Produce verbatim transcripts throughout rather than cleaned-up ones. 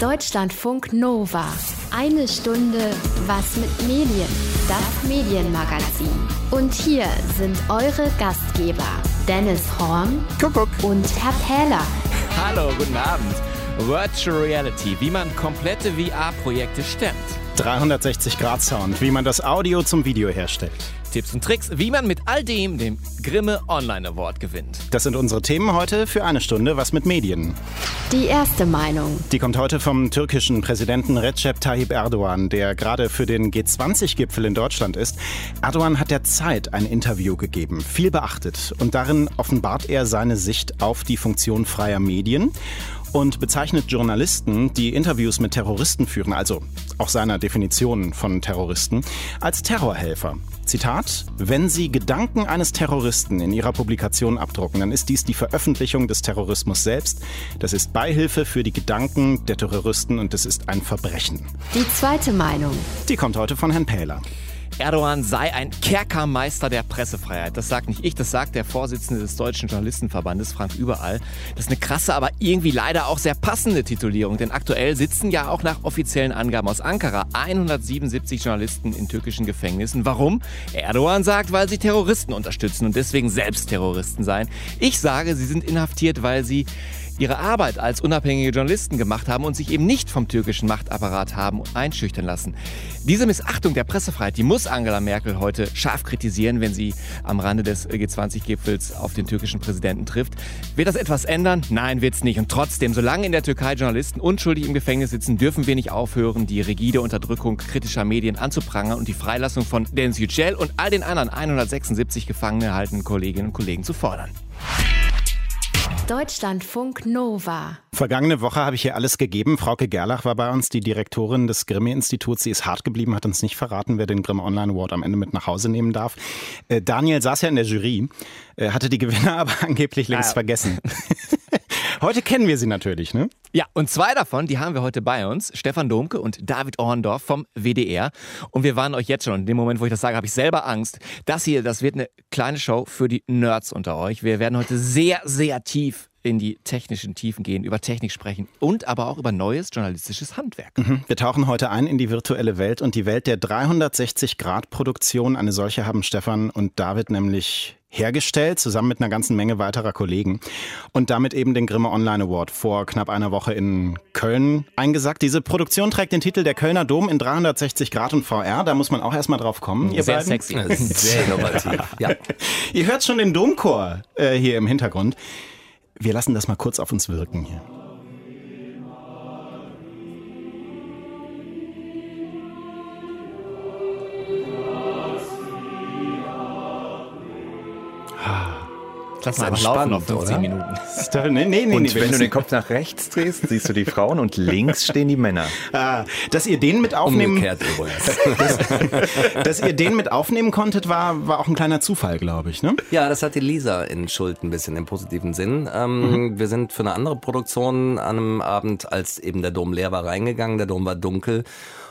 Deutschlandfunk Nova. Eine Stunde was mit Medien. Das Medienmagazin. Und hier sind eure Gastgeber Dennis Horn Kuckuck. und Herr Pähler. Hallo, guten Abend. Virtual Reality, wie man komplette V R-Projekte stemmt. dreihundertsechzig Grad Sound, wie man das Audio zum Video herstellt. Tipps und Tricks, wie man mit all dem den Grimme Online Award gewinnt. Das sind unsere Themen heute für eine Stunde was mit Medien. Die erste Meinung. Die kommt heute vom türkischen Präsidenten Recep Tayyip Erdogan, der gerade für den G zwanzig Gipfel in Deutschland ist. Erdogan hat der Zeit ein Interview gegeben, viel beachtet. Und darin offenbart er seine Sicht auf die Funktion freier Medien und bezeichnet Journalisten, die Interviews mit Terroristen führen, also auch seiner Definition von Terroristen, als Terrorhelfer. Zitat: Wenn Sie Gedanken eines Terroristen in Ihrer Publikation abdrucken, dann ist dies die Veröffentlichung des Terrorismus selbst. Das ist Beihilfe für die Gedanken der Terroristen und es ist ein Verbrechen. Die zweite Meinung. Die kommt heute von Herrn Pähler. Erdogan sei ein Kerkermeister der Pressefreiheit. Das sagt nicht ich, das sagt der Vorsitzende des Deutschen Journalistenverbandes, Frank Überall. Das ist eine krasse, aber irgendwie leider auch sehr passende Titulierung, denn aktuell sitzen ja auch nach offiziellen Angaben aus Ankara hundertsiebenundsiebzig Journalisten in türkischen Gefängnissen. Warum? Erdogan sagt, weil sie Terroristen unterstützen und deswegen selbst Terroristen seien. Ich sage, sie sind inhaftiert, weil sie ihre Arbeit als unabhängige Journalisten gemacht haben und sich eben nicht vom türkischen Machtapparat haben einschüchtern lassen. Diese Missachtung der Pressefreiheit, die muss Angela Merkel heute scharf kritisieren, wenn sie am Rande des G zwanzig Gipfels auf den türkischen Präsidenten trifft. Wird das etwas ändern? Nein, wird's nicht. Und trotzdem, solange in der Türkei Journalisten unschuldig im Gefängnis sitzen, dürfen wir nicht aufhören, die rigide Unterdrückung kritischer Medien anzuprangern und die Freilassung von Deniz Yücel und all den anderen hundertsechsundsiebzig gefangen gehaltenen Kolleginnen und Kollegen zu fordern. Deutschlandfunk Nova. Vergangene Woche habe ich hier alles gegeben. Frauke Gerlach war bei uns, die Direktorin des Grimme-Instituts. Sie ist hart geblieben, hat uns nicht verraten, wer den Grimme Online Award am Ende mit nach Hause nehmen darf. Äh, Daniel saß ja in der Jury, äh, hatte die Gewinner aber angeblich längst ah. vergessen. Heute kennen wir sie natürlich, ne? Ja, und zwei davon, die haben wir heute bei uns. Stefan Domke und David Orndorff vom W D R. Und wir warnen euch jetzt schon, in dem Moment, wo ich das sage, habe ich selber Angst. Das hier, das wird eine kleine Show für die Nerds unter euch. Wir werden heute sehr, sehr tief in die technischen Tiefen gehen, über Technik sprechen und aber auch über neues journalistisches Handwerk. Mhm. Wir tauchen heute ein in die virtuelle Welt und die Welt der dreihundertsechzig Grad Produktion. Eine solche haben Stefan und David nämlich hergestellt, zusammen mit einer ganzen Menge weiterer Kollegen. Und damit eben den Grimme Online Award vor knapp einer Woche in Köln eingesackt. Diese Produktion trägt den Titel Der Kölner Dom in dreihundertsechzig Grad und V R. Da muss man auch erstmal drauf kommen. Ihr Sehr beiden. sexy. Sehr innovativ. Ja. Ihr hört schon den Domchor äh, hier im Hintergrund. Wir lassen das mal kurz auf uns wirken hier. Lass mal einfach laufen auf fünfzehn oder? Minuten. Doch, nee, nee, nee, Und nee, wenn du den Kopf nach rechts drehst, siehst du die Frauen und links stehen die Männer. Ah, dass ihr den mit aufnehmen, Umgekehrt übrigens. dass, dass ihr den mit aufnehmen konntet, war, war auch ein kleiner Zufall, glaube ich, ne? Ja, das hat die Lisa in Schuld ein bisschen im positiven Sinn. Ähm, mhm. Wir sind für eine andere Produktion an einem Abend, als eben der Dom leer war, reingegangen. Der Dom war dunkel.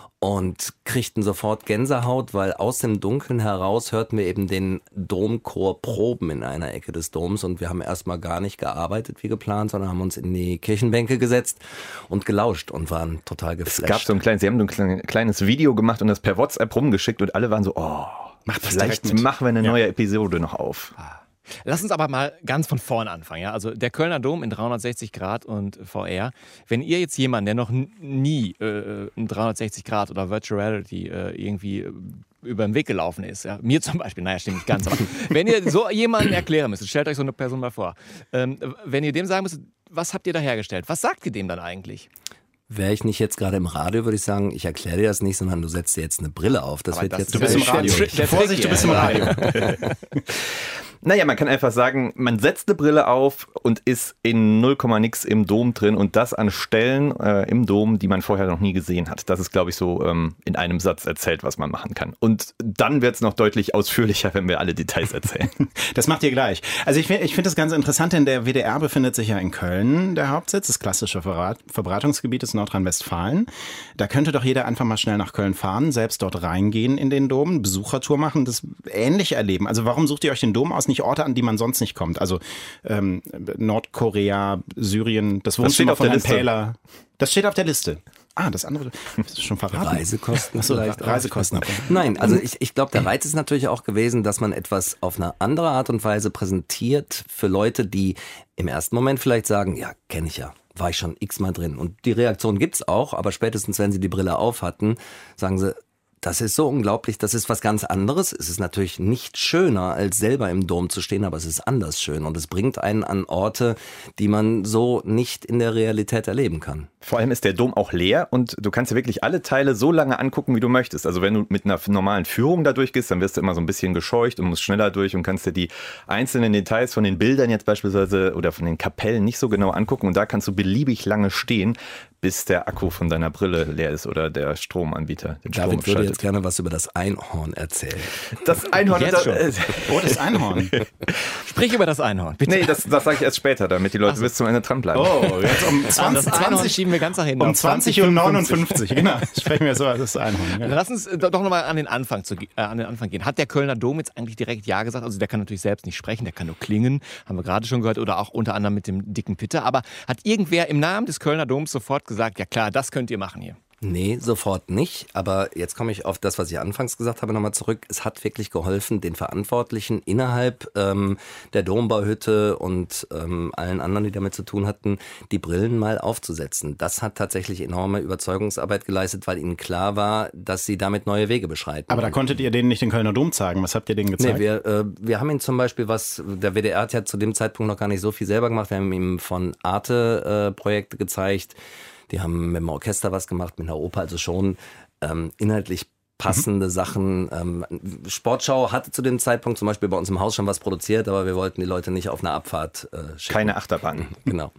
Und kriegten sofort Gänsehaut, weil aus dem Dunkeln heraus hörten wir eben den Domchor proben in einer Ecke des Doms. Und wir haben erstmal gar nicht gearbeitet wie geplant, sondern haben uns in die Kirchenbänke gesetzt und gelauscht und waren total geflasht. Es gab so ein kleines, sie haben so ein kleines Video gemacht und das per WhatsApp rumgeschickt und alle waren so, oh, Macht das vielleicht direkt mit. machen wir eine Ja. neue Episode noch auf. Lass uns aber mal ganz von vorn anfangen. Ja? Also der Kölner Dom in dreihundertsechzig Grad und V R. Wenn ihr jetzt jemanden, der noch n- nie äh, in dreihundertsechzig Grad oder Virtual Reality äh, irgendwie äh, über den Weg gelaufen ist, ja? Mir zum Beispiel, naja, stimmt nicht ganz, aber wenn ihr so jemanden erklären müsstet, stellt euch so eine Person mal vor, ähm, wenn ihr dem sagen müsstet, was habt ihr da hergestellt, was sagt ihr dem dann eigentlich? Wäre ich nicht jetzt gerade im Radio, würde ich sagen, ich erkläre dir das nicht, sondern du setzt dir jetzt eine Brille auf. Das Aber wird das jetzt ist Du bist im Der Radio. Trick- der Vorsicht, Trick du bist im hier. Radio. Naja, man kann einfach sagen, man setzt eine Brille auf und ist in null Komma nix im Dom drin und das an Stellen äh, im Dom, die man vorher noch nie gesehen hat. Das ist, glaube ich, so ähm, in einem Satz erzählt, was man machen kann. Und dann wird es noch deutlich ausführlicher, wenn wir alle Details erzählen. Das macht ihr gleich. Also ich finde ich find das ganz interessant, denn der W D R befindet sich ja in Köln, der Hauptsitz. Das klassische Verrat- Verbreitungsgebiet ist Nordrhein-Westfalen. Da könnte doch jeder einfach mal schnell nach Köln fahren, selbst dort reingehen in den Dom, eine Besuchertour machen, das ähnlich erleben. Also warum sucht ihr euch den Dom aus, nicht Orte, an die man sonst nicht kommt? Also ähm, Nordkorea, Syrien, das Wohnzimmer von Herrn Pähler. Das steht auf der Liste. Ah, das andere das ist schon verraten. Reisekosten Achso, vielleicht. Reisekosten. Auch. Nein, also ich, ich glaube, der Reiz ist natürlich auch gewesen, dass man etwas auf eine andere Art und Weise präsentiert für Leute, die im ersten Moment vielleicht sagen, ja, kenne ich ja, war ich schon x-mal drin. Und die Reaktion gibt's auch, aber spätestens, wenn sie die Brille auf hatten, sagen sie, das ist so unglaublich, das ist was ganz anderes. Es ist natürlich nicht schöner, als selber im Dom zu stehen, aber es ist anders schön und es bringt einen an Orte, die man so nicht in der Realität erleben kann. Vor allem ist der Dom auch leer und du kannst dir wirklich alle Teile so lange angucken, wie du möchtest. Also wenn du mit einer normalen Führung da durchgehst, dann wirst du immer so ein bisschen gescheucht und musst schneller durch und kannst dir die einzelnen Details von den Bildern jetzt beispielsweise oder von den Kapellen nicht so genau angucken und da kannst du beliebig lange stehen, bis der Akku von deiner Brille leer ist oder der Stromanbieter den Strom David würde schaltet. jetzt gerne was über das Einhorn erzählen. Das Einhorn. Jetzt schon. Oh, das Einhorn. Sprich über das Einhorn, bitte. Nee, das, das sage ich erst später, damit die Leute so. bis zum Ende dranbleiben. Oh, jetzt um das zwanzig, Einhorn zwanzig, schieben wir ganz nach hinten. um auf zwanzig Uhr neunundfünfzig. Genau, sprechen wir so als das Einhorn. Ja. Dann lass uns doch nochmal an den Anfang zu, äh, an den Anfang gehen. Hat der Kölner Dom jetzt eigentlich direkt Ja gesagt? Also der kann natürlich selbst nicht sprechen, der kann nur klingen, haben wir gerade schon gehört, oder auch unter anderem mit dem dicken Pitter. Aber hat irgendwer im Namen des Kölner Doms sofort gesagt, ja klar, das könnt ihr machen hier? Nee, sofort nicht. Aber jetzt komme ich auf das, was ich anfangs gesagt habe, nochmal zurück. Es hat wirklich geholfen, den Verantwortlichen innerhalb ähm, der Dombauhütte und ähm, allen anderen, die damit zu tun hatten, die Brillen mal aufzusetzen. Das hat tatsächlich enorme Überzeugungsarbeit geleistet, weil ihnen klar war, dass sie damit neue Wege beschreiten. Aber da konntet ihr denen nicht den Kölner Dom zeigen. Was habt ihr denen gezeigt? Nee, wir, äh, wir haben ihnen zum Beispiel was, der W D R hat ja zu dem Zeitpunkt noch gar nicht so viel selber gemacht. Wir haben ihm von Arte äh, Projekte gezeigt. Die haben mit dem Orchester was gemacht, mit einer Oper, also schon ähm, inhaltlich passende mhm. Sachen. Ähm, Sportschau hatte zu dem Zeitpunkt zum Beispiel bei uns im Haus schon was produziert, aber wir wollten die Leute nicht auf eine Abfahrt äh, schicken. Keine Achterbahn. Genau.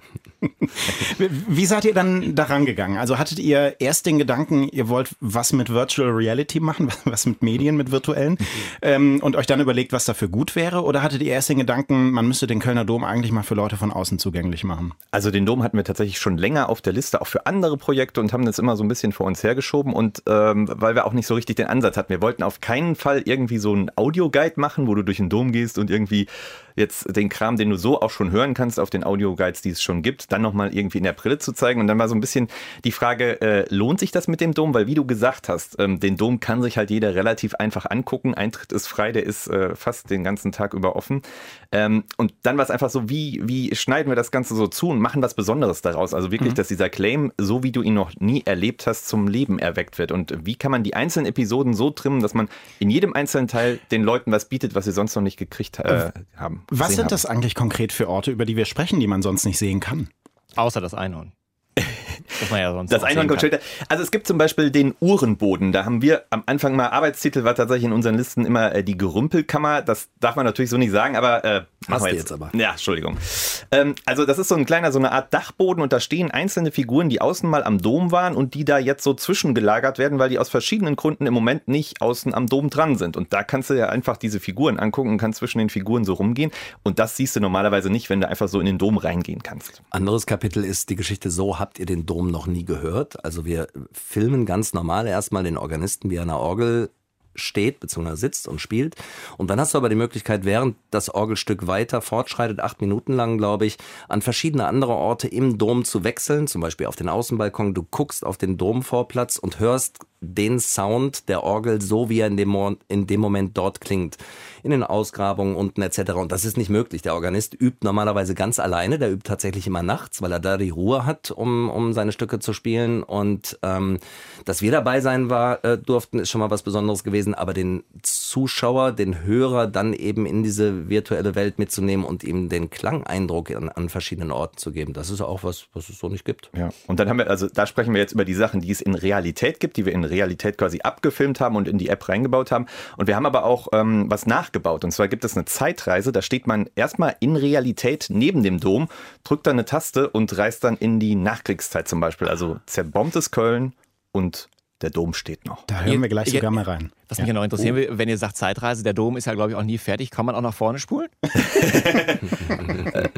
Wie seid ihr dann daran gegangen? Also hattet ihr erst den Gedanken, ihr wollt was mit Virtual Reality machen, was mit Medien, mit virtuellen, ähm, und euch dann überlegt, was dafür gut wäre? Oder hattet ihr erst den Gedanken, man müsste den Kölner Dom eigentlich mal für Leute von außen zugänglich machen? Also den Dom hatten wir tatsächlich schon länger auf der Liste, auch für andere Projekte und haben das immer so ein bisschen vor uns hergeschoben und ähm, weil wir auch nicht so richtig den Ansatz hatten. Wir wollten auf keinen Fall irgendwie so einen Audioguide machen, wo du durch den Dom gehst und irgendwie jetzt den Kram, den du so auch schon hören kannst auf den Audioguides, die es schon gibt, dann nochmal irgendwie in der Brille zu zeigen. Und dann war so ein bisschen die Frage, äh, lohnt sich das mit dem Dom? Weil wie du gesagt hast, ähm, den Dom kann sich halt jeder relativ einfach angucken. Eintritt ist frei, der ist äh, fast den ganzen Tag über offen. Ähm, und dann war es einfach so, wie, wie schneiden wir das Ganze so zu und machen was Besonderes daraus? Also wirklich, mhm. dass dieser Claim, so wie du ihn noch nie erlebt hast, zum Leben erweckt wird. Und wie kann man die einzelnen Episoden so trimmen, dass man in jedem einzelnen Teil den Leuten was bietet, was sie sonst noch nicht gekriegt äh, haben. Was sind das eigentlich konkret für Orte, über die wir sprechen, die man sonst nicht sehen kann? Außer das Einhorn. Das, man ja sonst das Einhorn kommt später. Also es gibt zum Beispiel den Uhrenboden. Da haben wir am Anfang mal, Arbeitstitel war tatsächlich in unseren Listen immer äh, die Gerümpelkammer. Das darf man natürlich so nicht sagen, aber äh, Hast wir du jetzt. jetzt aber. Ja, Entschuldigung. Ähm, also das ist so ein kleiner, so eine Art Dachboden und da stehen einzelne Figuren, die außen mal am Dom waren und die da jetzt so zwischengelagert werden, weil die aus verschiedenen Gründen im Moment nicht außen am Dom dran sind. Und da kannst du ja einfach diese Figuren angucken und kannst zwischen den Figuren so rumgehen. Und das siehst du normalerweise nicht, wenn du einfach so in den Dom reingehen kannst. Anderes Kapitel ist die Geschichte So habt ihr den Dom noch nie gehört. Also wir filmen ganz normal erstmal den Organisten, wie er an der Orgel steht bzw. sitzt und spielt. Und dann hast du aber die Möglichkeit, während das Orgelstück weiter fortschreitet, acht Minuten lang, glaube ich, an verschiedene andere Orte im Dom zu wechseln, zum Beispiel auf den Außenbalkon. Du guckst auf den Domvorplatz und hörst den Sound der Orgel so, wie er in dem, Mo- in dem Moment dort klingt. In den Ausgrabungen unten et cetera. Und das ist nicht möglich. Der Organist übt normalerweise ganz alleine. Der übt tatsächlich immer nachts, weil er da die Ruhe hat, um, um seine Stücke zu spielen. Und ähm, dass wir dabei sein war, äh, durften, ist schon mal was Besonderes gewesen. Aber den Zuschauer, den Hörer dann eben in diese virtuelle Welt mitzunehmen und ihm den Klangeindruck an, an verschiedenen Orten zu geben, das ist auch was, was es so nicht gibt. Ja. Und dann haben wir, also da sprechen wir jetzt über die Sachen, die es in Realität gibt, die wir in Realität quasi abgefilmt haben und in die App reingebaut haben. Und wir haben aber auch ähm, was nachgebaut. Und zwar gibt es eine Zeitreise, da steht man erstmal in Realität neben dem Dom, drückt dann eine Taste und reist dann in die Nachkriegszeit zum Beispiel. Also zerbombtes Köln und der Dom steht noch. Da hören wir gleich Ja, sogar mal rein. Was mich ja noch interessieren will, wenn ihr sagt Zeitreise, der Dom ist ja, glaube ich, auch nie fertig. Kann man auch nach vorne spulen? Nein.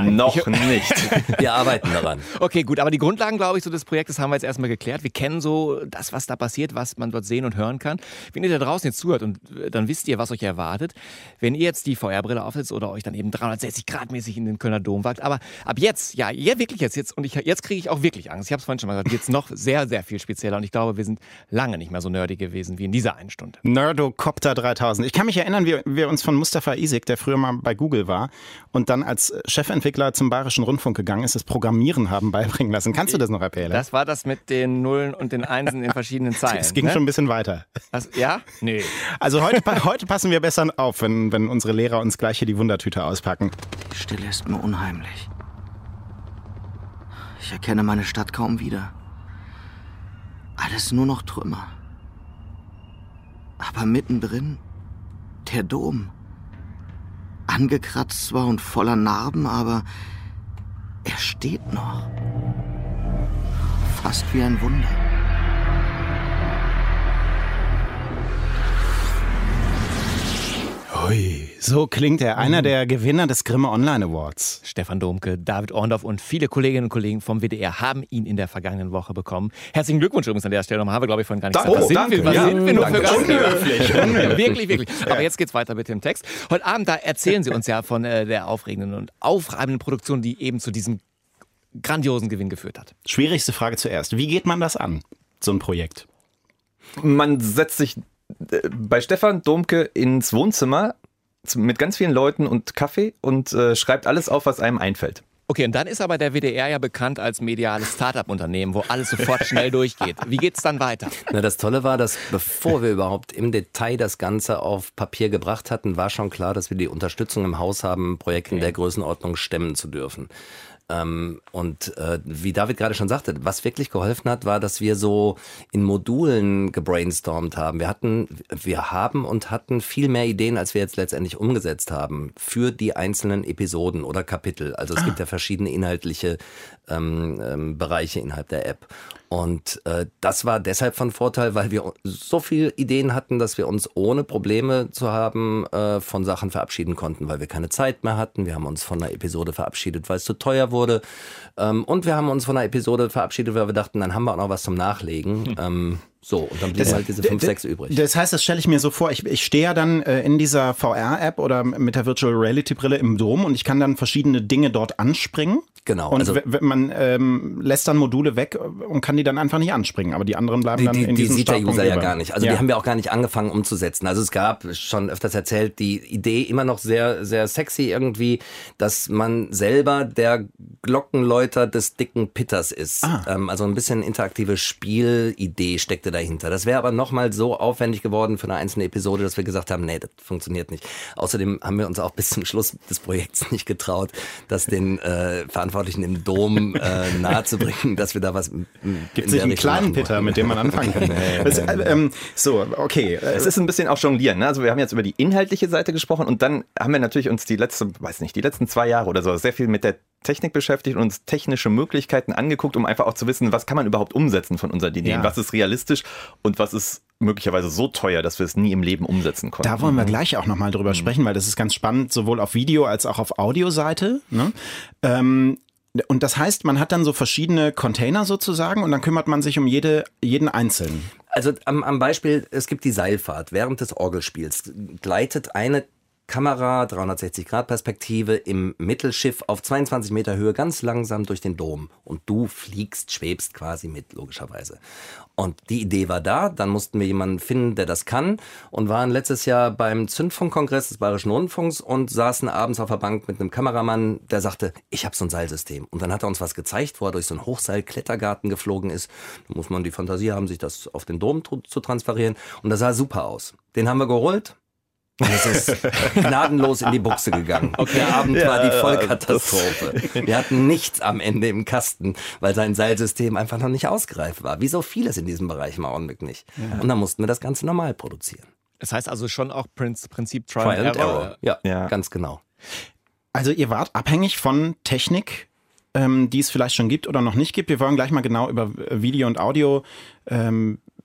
Noch nicht. Wir arbeiten daran. Okay, gut, aber die Grundlagen, glaube ich, so des Projektes haben wir jetzt erstmal geklärt. Wir kennen so das, was da passiert, was man dort sehen und hören kann. Wenn ihr da draußen jetzt zuhört und dann wisst ihr, was euch erwartet, wenn ihr jetzt die V R-Brille aufsetzt oder euch dann eben dreihundertsechzig Grad mäßig in den Kölner Dom wagt. Aber ab jetzt, ja, ja wirklich jetzt, jetzt und ich, jetzt kriege ich auch wirklich Angst. Ich habe es vorhin schon mal gesagt, jetzt noch sehr, sehr viel spezieller und ich glaube, wir sind lange nicht mehr so nerdy gewesen wie in dieser einen Stunde. Nerdocopter dreitausend. Ich kann mich erinnern, wie wir uns von Mustafa Isik, der früher mal bei Google war und dann als Chefentwickler zum Bayerischen Rundfunk gegangen ist, das Programmieren haben beibringen lassen. Kannst du das noch erzählen? Das war das mit den Nullen und den Einsen in verschiedenen Zeilen. Es ging ne? schon ein bisschen weiter. Was, ja? Nee. Also heute, heute passen wir besser auf, wenn, wenn unsere Lehrer uns gleich hier die Wundertüte auspacken. Die Stille ist mir unheimlich. Ich erkenne meine Stadt kaum wieder. Alles nur noch Trümmer. Aber mittendrin der Dom. Angekratzt zwar und voller Narben, aber er steht noch. Fast wie ein Wunder. Hui, so klingt er, einer der Gewinner des Grimme Online Awards. Stefan Domke, David Orndorff und viele Kolleginnen und Kollegen vom W D R haben ihn in der vergangenen Woche bekommen. Herzlichen Glückwunsch übrigens an der Stelle nochmal, haben wir glaube ich vorhin gar nicht Danke. gesagt. Was Oh, sind wir, was danke. sind wir nur Danke. für Gast? Unhöflich. Wirklich, wirklich. Aber jetzt geht's weiter mit dem Text. Heute Abend, da erzählen Sie uns ja von äh, der aufregenden und aufreibenden Produktion, die eben zu diesem grandiosen Gewinn geführt hat. Schwierigste Frage zuerst. Wie geht man das an, so ein Projekt? Man setzt sich äh, bei Stefan Domke ins Wohnzimmer mit ganz vielen Leuten und Kaffee und äh, schreibt alles auf, was einem einfällt. Okay, und dann ist aber der W D R ja bekannt als mediales Start-up-Unternehmen, wo alles sofort schnell durchgeht. Wie geht's dann weiter? Na, das Tolle war, dass bevor wir überhaupt im Detail das Ganze auf Papier gebracht hatten, war schon klar, dass wir die Unterstützung im Haus haben, Projekte in der Größenordnung stemmen zu dürfen. Ähm, und äh, wie David gerade schon sagte, was wirklich geholfen hat, war, dass wir so in Modulen gebrainstormt haben. Wir hatten, wir haben und hatten viel mehr Ideen, als wir jetzt letztendlich umgesetzt haben für die einzelnen Episoden oder Kapitel. Also es ah. gibt ja verschiedene inhaltliche ähm, ähm, Bereiche innerhalb der App. Und äh, das war deshalb von Vorteil, weil wir so viele Ideen hatten, dass wir uns ohne Probleme zu haben äh, von Sachen verabschieden konnten, weil wir keine Zeit mehr hatten. Wir haben uns von einer Episode verabschiedet, weil es zu teuer wurde. Ähm, und wir haben uns von einer Episode verabschiedet, weil wir dachten, dann haben wir auch noch was zum Nachlegen. Hm. Ähm, so, und dann blieben halt diese fünf, sechs übrig. Das heißt, das stelle ich mir so vor, ich, ich stehe ja dann äh, in dieser V R-App oder mit der Virtual Reality-Brille im Dom und ich kann dann verschiedene Dinge dort anspringen. Genau. Und also w- man ähm, lässt dann Module weg und kann die dann einfach nicht anspringen, aber die anderen bleiben die, dann die, in die diesem sieht der Startpunkt User ja über. gar nicht. Also ja. die haben wir auch gar nicht angefangen umzusetzen. Also es gab schon öfters erzählt, die Idee immer noch sehr, sehr sexy irgendwie, dass man selber der Glockenläuter des dicken Pitters ist. Ah. Ähm, also ein bisschen interaktive Spielidee steckte dahinter. Das wäre aber nochmal so aufwendig geworden für eine einzelne Episode, dass wir gesagt haben, nee, das funktioniert nicht. Außerdem haben wir uns auch bis zum Schluss des Projekts nicht getraut, das den äh, Verantwortlichen im Dom äh, nahezubringen, dass wir da was Gibt sich einen kleinen Pitter, mit dem man anfangen kann. nee, das, äh, ähm, so, okay. Es ist ein bisschen auch Jonglieren. Ne? Also wir haben jetzt über die inhaltliche Seite gesprochen und dann haben wir natürlich uns die letzte, weiß nicht, die letzten zwei Jahre oder so sehr viel mit der Technik beschäftigt und uns technische Möglichkeiten angeguckt, um einfach auch zu wissen, was kann man überhaupt umsetzen von unseren Ideen, Ja. was ist realistisch und was ist möglicherweise so teuer, dass wir es nie im Leben umsetzen konnten. Da wollen wir gleich auch nochmal drüber sprechen, weil das ist ganz spannend, sowohl auf Video- als auch auf Audioseite. Ne? Ähm, und das heißt, man hat dann so verschiedene Container sozusagen und dann kümmert man sich um jede, jeden einzelnen. Also am, am Beispiel, es gibt die Seilfahrt. Während des Orgelspiels gleitet eine Kamera, dreihundertsechzig Grad Perspektive im Mittelschiff auf zweiundzwanzig Meter Höhe ganz langsam durch den Dom. Und du fliegst, schwebst quasi mit, logischerweise. Und die Idee war da, dann mussten wir jemanden finden, der das kann und waren letztes Jahr beim Zündfunkkongress des Bayerischen Rundfunks und saßen abends auf der Bank mit einem Kameramann, der sagte, ich habe so ein Seilsystem. Und dann hat er uns was gezeigt, wo er durch so einen Hochseil-Klettergarten geflogen ist. Da muss man die Fantasie haben, sich das auf den Dom zu, zu transferieren. Und das sah super aus. Den haben wir geholt. Und es ist gnadenlos in die Buchse gegangen. Okay. Der Abend ja, war die Vollkatastrophe. Wir hatten nichts am Ende im Kasten, weil sein Seilsystem einfach noch nicht ausgereift war. Wie so vieles in diesem Bereich im Augenblick nicht. Ja. Und dann mussten wir das Ganze normal produzieren. Das heißt also schon auch Prinzip Trial, Trial and Error. Error. Ja, ja, ganz genau. Also ihr wart abhängig von Technik, ähm, die es vielleicht schon gibt oder noch nicht gibt. Wir wollen gleich mal genau über Video und Audio ähm,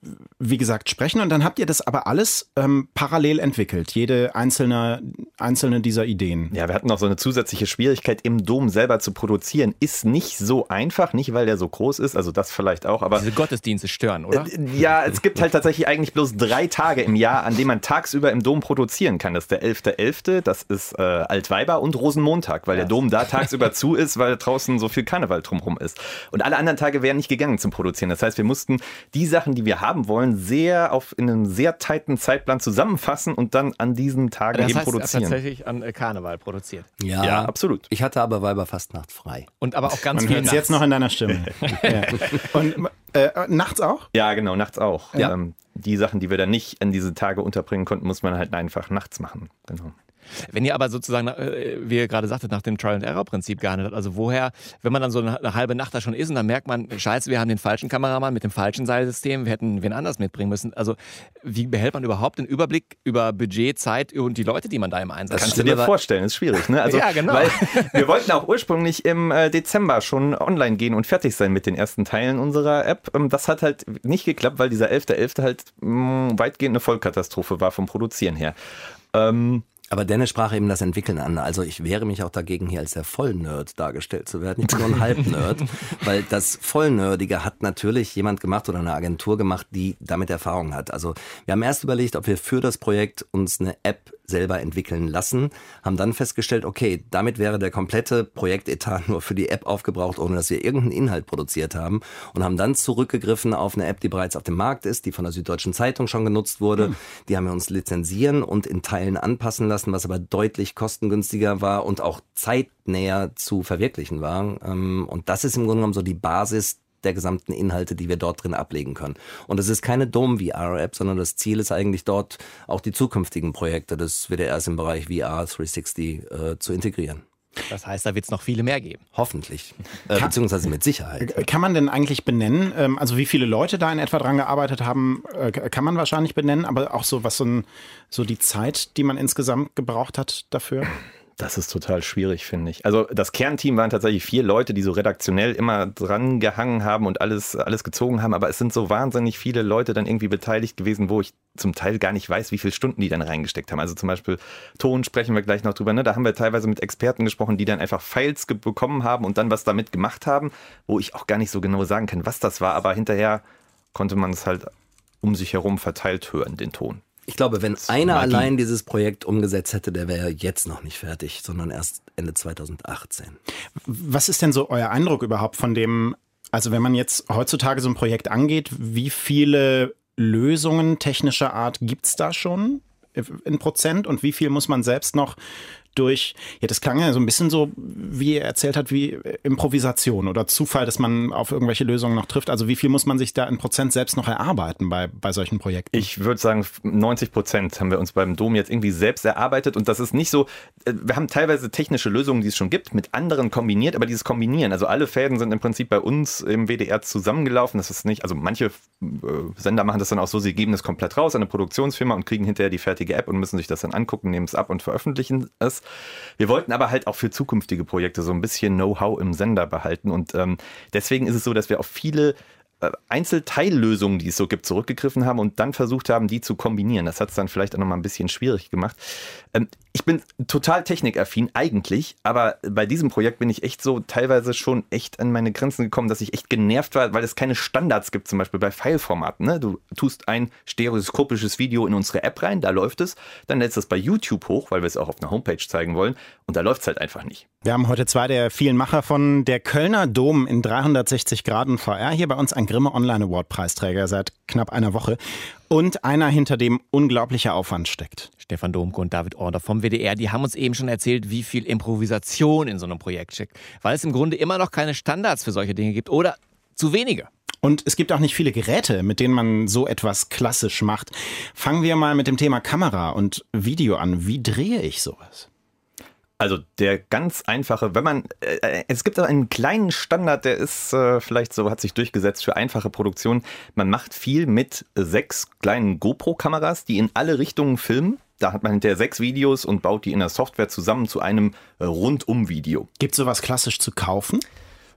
wie gesagt, sprechen. Und dann habt ihr das aber alles ähm, parallel entwickelt, jede einzelne, einzelne dieser Ideen. Ja, wir hatten noch so eine zusätzliche Schwierigkeit, im Dom selber zu produzieren. Ist nicht so einfach, nicht weil der so groß ist, also das vielleicht auch, aber... Diese Gottesdienste stören, oder? Äh, ja, es gibt halt tatsächlich eigentlich bloß drei Tage im Jahr, an denen man tagsüber im Dom produzieren kann. Das ist der elfter elfter, das ist äh, Altweiber und Rosenmontag, weil ja. der Dom da tagsüber zu ist, weil draußen so viel Karneval drumherum ist. Und alle anderen Tage wären nicht gegangen zum Produzieren. Das heißt, wir mussten die Sachen, die wir haben wollen, sehr auf in einem sehr tighten Zeitplan zusammenfassen und dann an diesen Tagen das eben heißt, produzieren. Tatsächlich an Karneval produziert. Ja, ja, absolut. Ich hatte aber Weiberfastnacht frei. Und aber auch ganz Man viel hört es nachts. jetzt noch in deiner Stimme. ja. Und äh, nachts auch? Ja, genau, nachts auch. Ja. Ähm, die Sachen, die wir dann nicht an diese Tage unterbringen konnten, muss man halt einfach nachts machen. Genau. Wenn ihr aber sozusagen, äh, wie ihr gerade sagtet, nach dem Trial-and-Error-Prinzip gehandelt habt, also woher, wenn man dann so eine, eine halbe Nacht da schon ist und dann merkt man, scheiße, wir haben den falschen Kameramann mit dem falschen Seilsystem, wir hätten wen anders mitbringen müssen. Also wie behält man überhaupt den Überblick über Budget, Zeit und die Leute, die man da im Einsatz hat? Kannst du dir vorstellen, ist schwierig, ne? Also, ja, genau. Weil wir wollten auch ursprünglich im äh, Dezember schon online gehen und fertig sein mit den ersten Teilen unserer App. Ähm, das hat halt nicht geklappt, weil dieser elfter elfter halt mh, weitgehend eine Vollkatastrophe war vom Produzieren her. Ähm, Aber Dennis sprach eben das Entwickeln an. Also ich wehre mich auch dagegen, hier als der Vollnerd dargestellt zu werden. Ich bin nur ein Halbnerd, weil das Vollnerdige hat natürlich jemand gemacht oder eine Agentur gemacht, die damit Erfahrung hat. Also wir haben erst überlegt, ob wir für das Projekt uns eine App selber entwickeln lassen, haben dann festgestellt, okay, damit wäre der komplette Projektetat nur für die App aufgebraucht, ohne dass wir irgendeinen Inhalt produziert haben und haben dann zurückgegriffen auf eine App, die bereits auf dem Markt ist, die von der Süddeutschen Zeitung schon genutzt wurde. Hm. Die haben wir uns lizenzieren und in Teilen anpassen lassen, was aber deutlich kostengünstiger war und auch zeitnäher zu verwirklichen war. Und das ist im Grunde genommen so die Basis der gesamten Inhalte, die wir dort drin ablegen können. Und es ist keine Dome-V R-App, sondern das Ziel ist eigentlich dort auch die zukünftigen Projekte des W D Rs im Bereich V R dreihundertsechzig äh, zu integrieren. Das heißt, da wird es noch viele mehr geben. Hoffentlich. Äh, beziehungsweise mit Sicherheit. Kann man denn eigentlich benennen, ähm, also wie viele Leute da in etwa dran gearbeitet haben, äh, kann man wahrscheinlich benennen, aber auch so was so, ein, so die Zeit, die man insgesamt gebraucht hat dafür? Das ist total schwierig, finde ich. Also das Kernteam waren tatsächlich vier Leute, die so redaktionell immer dran gehangen haben und alles, alles gezogen haben. Aber es sind so wahnsinnig viele Leute dann irgendwie beteiligt gewesen, wo ich zum Teil gar nicht weiß, wie viele Stunden die dann reingesteckt haben. Also zum Beispiel Ton sprechen wir gleich noch drüber. Ne? Da haben wir teilweise mit Experten gesprochen, die dann einfach Files ge- bekommen haben und dann was damit gemacht haben, wo ich auch gar nicht so genau sagen kann, was das war. Aber hinterher konnte man es halt um sich herum verteilt hören, den Ton. Ich glaube, wenn einer allein dieses Projekt umgesetzt hätte, der wäre jetzt noch nicht fertig, sondern erst Ende zweitausendachtzehn. Was ist denn so euer Eindruck überhaupt von dem, also wenn man jetzt heutzutage so ein Projekt angeht, wie viele Lösungen technischer Art gibt es da schon in Prozent und wie viel muss man selbst noch durch, ja, das klang ja so ein bisschen so, wie er erzählt hat, wie Improvisation oder Zufall, dass man auf irgendwelche Lösungen noch trifft. Also wie viel muss man sich da in Prozent selbst noch erarbeiten bei, bei solchen Projekten? Ich würde sagen, neunzig Prozent haben wir uns beim Dom jetzt irgendwie selbst erarbeitet und das ist nicht so, wir haben teilweise technische Lösungen, die es schon gibt, mit anderen kombiniert, aber dieses Kombinieren, also alle Fäden sind im Prinzip bei uns im W D R zusammengelaufen, das ist nicht, also manche Sender machen das dann auch so, sie geben das komplett raus an eine Produktionsfirma und kriegen hinterher die fertige App und müssen sich das dann angucken, nehmen es ab und veröffentlichen es. Wir wollten aber halt auch für zukünftige Projekte so ein bisschen Know-how im Sender behalten und ähm, deswegen ist es so, dass wir auf viele äh, Einzelteillösungen, die es so gibt, zurückgegriffen haben und dann versucht haben, die zu kombinieren. Das hat es dann vielleicht auch nochmal ein bisschen schwierig gemacht. Ähm, ich bin total technikaffin eigentlich, aber bei diesem Projekt bin ich echt so teilweise schon echt an meine Grenzen gekommen, dass ich echt genervt war, weil es keine Standards gibt, zum Beispiel bei Fileformaten. Ne? Du tust ein stereoskopisches Video in unsere App rein, da läuft es, dann lädst du es bei YouTube hoch, weil wir es auch auf einer Homepage zeigen wollen und da läuft es halt einfach nicht. Wir haben heute zwei der vielen Macher von der Kölner Dom in dreihundertsechzig Grad V R, hier bei uns ein Grimme Online Award Preisträger seit knapp einer Woche. Und einer, hinter dem unglaublicher Aufwand steckt. Stefan Domke und David Order vom W D R, die haben uns eben schon erzählt, wie viel Improvisation in so einem Projekt steckt. Weil es im Grunde immer noch keine Standards für solche Dinge gibt oder zu wenige. Und es gibt auch nicht viele Geräte, mit denen man so etwas klassisch macht. Fangen wir mal mit dem Thema Kamera und Video an. Wie drehe ich sowas? Also der ganz einfache, wenn man, äh, es gibt einen kleinen Standard, der ist äh, vielleicht so, hat sich durchgesetzt für einfache Produktionen. Man macht viel mit sechs kleinen GoPro-Kameras, die in alle Richtungen filmen. Da hat man hinterher sechs Videos und baut die in der Software zusammen zu einem äh, Rundum-Video. Gibt es sowas klassisch zu kaufen?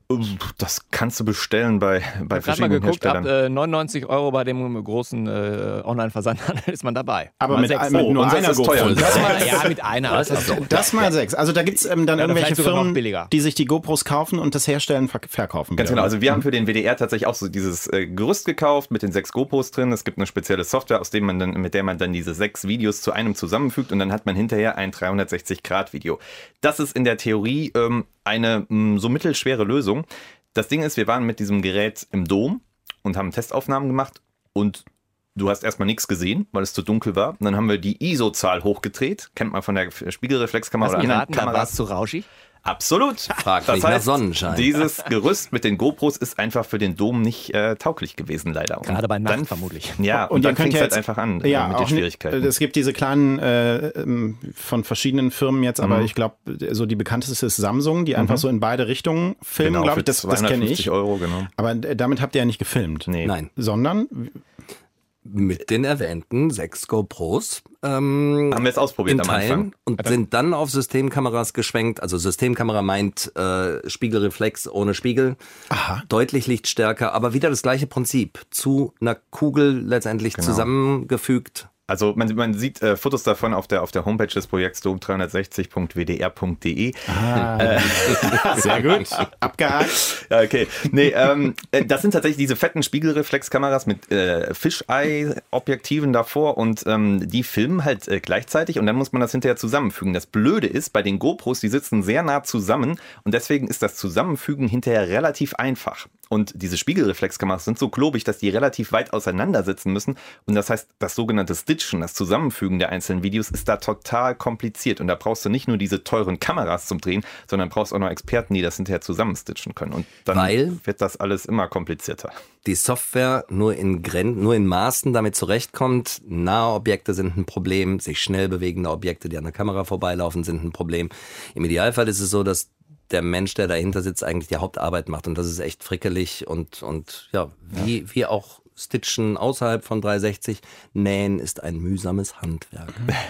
Das kannst du bestellen bei, bei Ich habe verschiedenen mal geguckt, Herstellern. ab äh, neunundneunzig Euro bei dem großen äh, Online-Versandhandel ist man dabei. Aber Mal mit, sechs. mit Oh, nur unser einer ist teuer. GoPro. Das mal, Ja, mit einer. Das ist doch, das mal sechs. Also da gibt es ähm, dann Ja, irgendwelche vielleicht sogar noch Firmen, billiger. die sich die GoPros kaufen und das herstellen, ver verkaufen. Ganz wieder. genau, also wir haben für den W D R tatsächlich auch so dieses äh, Gerüst gekauft mit den sechs GoPros drin. Es gibt eine spezielle Software, aus dem man dann, mit der man dann diese sechs Videos zu einem zusammenfügt und dann hat man hinterher ein dreihundertsechzig Grad Video. Das ist in der Theorie ähm, eine mh, so mittelschwere Lösung. Das Ding ist, wir waren mit diesem Gerät im Dom und haben Testaufnahmen gemacht und du hast erstmal nichts gesehen, weil es zu dunkel war. Und dann haben wir die I S O-Zahl hochgedreht. Kennt man von der Spiegelreflexkamera Lass Also mich oder raten, anderen da war es Kameras. zu rauschig. Absolut. Frag Das nicht nach heißt, Sonnenschein. dieses Gerüst mit den GoPros ist einfach für den Dom nicht äh, tauglich gewesen, leider. Und Gerade bei Nacht dann, vermutlich. Ja, und, Und ihr dann könnt fängt ja es halt jetzt- einfach an äh, Ja, mit auch den Schwierigkeiten. Nicht, es gibt diese kleinen äh, ähm, von verschiedenen Firmen jetzt, aber ich glaube, so die bekannteste ist Samsung, die einfach so in beide Richtungen filmen, Genau, glaube für ich. Das, das kenne zweihundertfünfzig ich. Euro, genau. Aber äh, damit habt ihr ja nicht gefilmt. Nee. Nein, Sondern, mit den erwähnten sechs GoPros ähm, Haben wir es ausprobiert in am Teilen Anfang. und sind dann auf Systemkameras geschwenkt. Also Systemkamera meint äh, Spiegelreflex ohne Spiegel, aha, deutlich lichtstärker, aber wieder das gleiche Prinzip. Zu einer Kugel letztendlich Genau. zusammengefügt. Also man, man sieht äh, Fotos davon auf der, auf der Homepage des Projekts dom dreihundertsechzig punkt w d r punkt d e. sehr gut, abgehakt. Ja, okay. Nee, ähm, äh, das sind tatsächlich diese fetten Spiegelreflexkameras mit äh, Fisheye-Objektiven davor und ähm, die filmen halt äh, gleichzeitig und dann muss man das hinterher zusammenfügen. Das Blöde ist, bei den GoPros, die sitzen sehr nah zusammen und deswegen ist das Zusammenfügen hinterher relativ einfach. Und diese Spiegelreflexkameras sind so klobig, dass die relativ weit auseinander sitzen müssen. Und das heißt, das sogenannte Stitchen, das Zusammenfügen der einzelnen Videos, ist da total kompliziert. Und da brauchst du nicht nur diese teuren Kameras zum Drehen, sondern brauchst auch noch Experten, die das hinterher zusammenstitchen können. Und dann Weil? wird das alles immer komplizierter. Die Software nur in Gren nur in Maßen damit zurechtkommt. Nahe Objekte sind ein Problem, sich schnell bewegende Objekte, die an der Kamera vorbeilaufen, sind ein Problem. Im Idealfall ist es so, dass der Mensch, der dahinter sitzt, eigentlich die Hauptarbeit macht. Und das ist echt frickelig und, und ja, wie, ja. wie auch Stitchen außerhalb von dreihundertsechzig. Nähen ist ein mühsames Handwerk.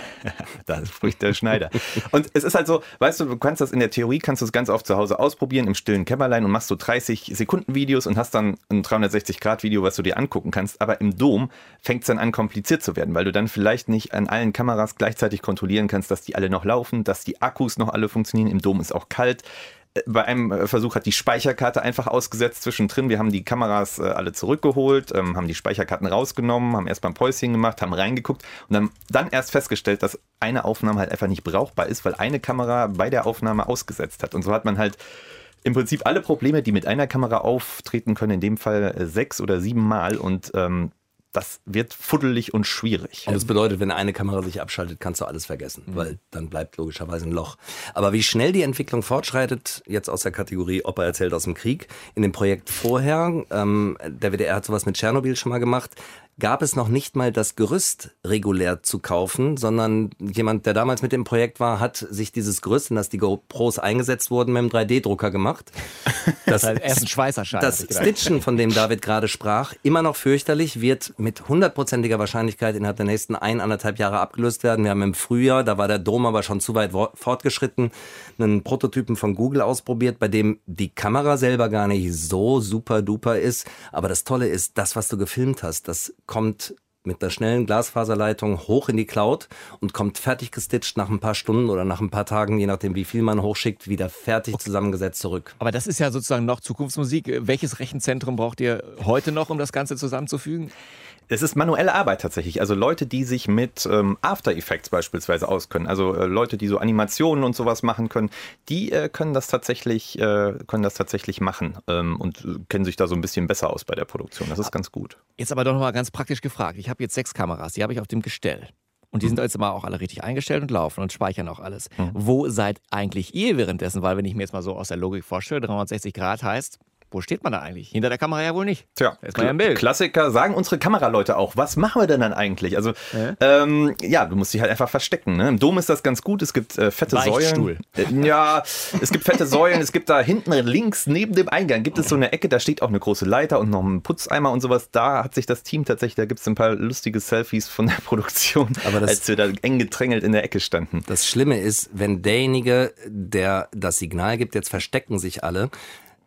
Da spricht der Schneider. Und es ist halt so, weißt du, du kannst das in der Theorie, kannst du es ganz oft zu Hause ausprobieren, im stillen Kämmerlein und machst so dreißig Sekunden Videos und hast dann ein dreihundertsechzig Grad Video, was du dir angucken kannst. Aber im Dom fängt es dann an, kompliziert zu werden, weil du dann vielleicht nicht an allen Kameras gleichzeitig kontrollieren kannst, dass die alle noch laufen, dass die Akkus noch alle funktionieren. Im Dom ist auch kalt. Bei einem Versuch hat die Speicherkarte einfach ausgesetzt zwischendrin. Wir haben die Kameras alle zurückgeholt, haben die Speicherkarten rausgenommen, haben erst mal ein Päuschen gemacht, haben reingeguckt und haben dann erst festgestellt, dass eine Aufnahme halt einfach nicht brauchbar ist, weil eine Kamera bei der Aufnahme ausgesetzt hat. Und so hat man halt im Prinzip alle Probleme, die mit einer Kamera auftreten können, in dem Fall sechs oder sieben Mal und ähm, das wird fuddelig und schwierig. Und das bedeutet, wenn eine Kamera sich abschaltet, kannst du alles vergessen, mhm. weil dann bleibt logischerweise ein Loch. Aber wie schnell die Entwicklung fortschreitet, jetzt aus der Kategorie Opa erzählt aus dem Krieg, in dem Projekt vorher, ähm, der W D R hat sowas mit Tschernobyl schon mal gemacht, gab es noch nicht mal das Gerüst regulär zu kaufen, sondern jemand, der damals mit dem Projekt war, hat sich dieses Gerüst, in das die GoPros eingesetzt wurden, mit einem drei D Drucker gemacht. Das, Er ist ein Schweißerschein. das Stitchen, von dem David gerade sprach, immer noch fürchterlich, wird mit hundertprozentiger Wahrscheinlichkeit innerhalb der nächsten ein, anderthalb Jahre abgelöst werden. Wir haben im Frühjahr, da war der Dom aber schon zu weit fortgeschritten, einen Prototypen von Google ausprobiert, bei dem die Kamera selber gar nicht so super duper ist. Aber das Tolle ist, das, was du gefilmt hast, das kommt mit einer schnellen Glasfaserleitung hoch in die Cloud und kommt fertig gestitcht nach ein paar Stunden oder nach ein paar Tagen, je nachdem wie viel man hochschickt, wieder fertig okay. zusammengesetzt zurück. Aber das ist ja sozusagen noch Zukunftsmusik. Welches Rechenzentrum braucht ihr heute noch, um das Ganze zusammenzufügen? Es ist manuelle Arbeit tatsächlich. Also Leute, die sich mit ähm, After Effects beispielsweise auskennen, also äh, Leute, die so Animationen und sowas machen können, die äh, können das tatsächlich, äh, können das tatsächlich machen ähm, und äh, kennen sich da so ein bisschen besser aus bei der Produktion. Das ist ganz gut. Jetzt aber doch noch mal ganz praktisch gefragt. Ich habe jetzt sechs Kameras, die habe ich auf dem Gestell. Und die sind jetzt mal auch alle richtig eingestellt und laufen und speichern auch alles. Mhm. Wo seid eigentlich ihr währenddessen? Weil wenn ich mir jetzt mal so aus der Logik vorstelle, dreihundertsechzig Grad heißt, wo steht man da eigentlich? Hinter der Kamera ja wohl nicht. Tja, da ist man ja im Bild. Klassiker, sagen unsere Kameraleute auch. Was machen wir denn dann eigentlich? Also, äh? ähm, ja, du musst dich halt einfach verstecken. Ne? Im Dom ist das ganz gut. Es gibt äh, fette Säulen. Äh, ja, es gibt fette Säulen. Es gibt da hinten links neben dem Eingang gibt es so eine Ecke, da steht auch eine große Leiter und noch ein Putzeimer und sowas. Da hat sich das Team tatsächlich, da gibt es ein paar lustige Selfies von der Produktion, aber das, als wir da eng gedrängelt in der Ecke standen. Das Schlimme ist, wenn derjenige, der das Signal gibt, jetzt verstecken sich alle,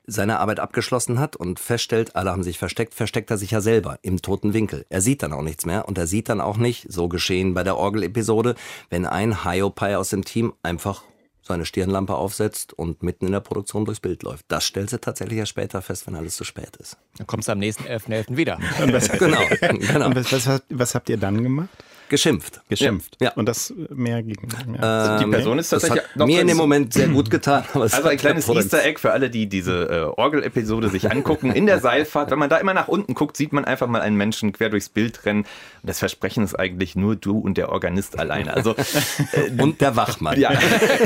seine Arbeit abgeschlossen hat und feststellt, alle haben sich versteckt, versteckt er sich ja selber im toten Winkel. Er sieht dann auch nichts mehr und er sieht dann auch nicht, so geschehen bei der Orgel-Episode, wenn ein Hiopai aus dem Team einfach seine Stirnlampe aufsetzt und mitten in der Produktion durchs Bild läuft. Das stellt sie tatsächlich ja später fest, wenn alles zu spät ist. Dann kommst du am nächsten elften elften wieder. Und was, genau, genau. Und was, was, was habt ihr dann gemacht? Geschimpft. Geschimpft. Ja. Und das mehr gegen. Mehr. Die Person ist tatsächlich das hat mir in dem Moment sehr gut getan. Aber es also ein kleines Easter Egg für alle, die diese äh, Orgel-Episode sich angucken. In der Seilfahrt, wenn man da immer nach unten guckt, sieht man einfach mal einen Menschen quer durchs Bild rennen. Und das Versprechen ist eigentlich nur du und der Organist alleine. Also, äh, und der Wachmann. Ja.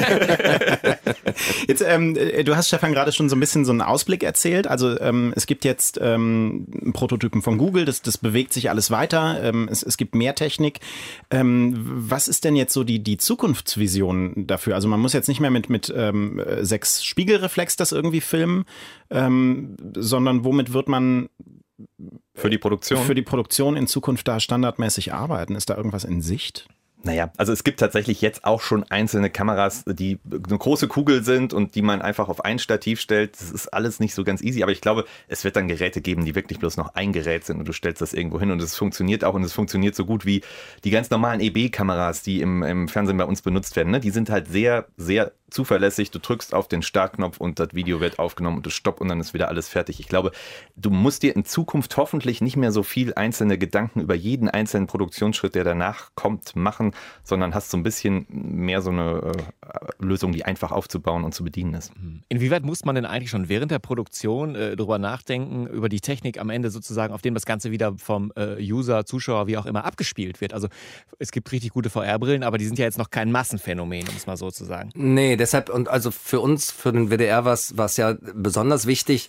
Jetzt, ähm, du hast, Stefan, gerade schon so ein bisschen so einen Ausblick erzählt. Also ähm, es gibt jetzt ähm, Prototypen von Google, das, das bewegt sich alles weiter. Ähm, es, es gibt mehr Technik. Ähm, was ist denn jetzt so die, die Zukunftsvision dafür? Also man muss jetzt nicht mehr mit, mit ähm, sechs Spiegelreflex das irgendwie filmen, ähm, sondern womit wird man für die Produktion? Für die Produktion in Zukunft da standardmäßig arbeiten? Ist da irgendwas in Sicht? Naja, also es gibt tatsächlich jetzt auch schon einzelne Kameras, die eine große Kugel sind und die man einfach auf ein Stativ stellt. Das ist alles nicht so ganz easy, aber ich glaube, es wird dann Geräte geben, die wirklich bloß noch ein Gerät sind und du stellst das irgendwo hin und es funktioniert auch und es funktioniert so gut wie die ganz normalen E B-Kameras, die im, im Fernsehen bei uns benutzt werden. Ne? Die sind halt sehr, sehr zuverlässig. Du drückst auf den Startknopf und das Video wird aufgenommen und du stopp und dann ist wieder alles fertig. Ich glaube, du musst dir in Zukunft hoffentlich nicht mehr so viel einzelne Gedanken über jeden einzelnen Produktionsschritt, der danach kommt, machen, sondern hast so ein bisschen mehr so eine äh, Lösung, die einfach aufzubauen und zu bedienen ist. Inwieweit muss man denn eigentlich schon während der Produktion äh, darüber nachdenken, über die Technik am Ende sozusagen, auf dem das Ganze wieder vom äh, User, Zuschauer, wie auch immer abgespielt wird? Also es gibt richtig gute V R-Brillen, aber die sind ja jetzt noch kein Massenphänomen, um es mal so zu sagen. Nee, deshalb, und also für uns, für den W D R war es ja besonders wichtig,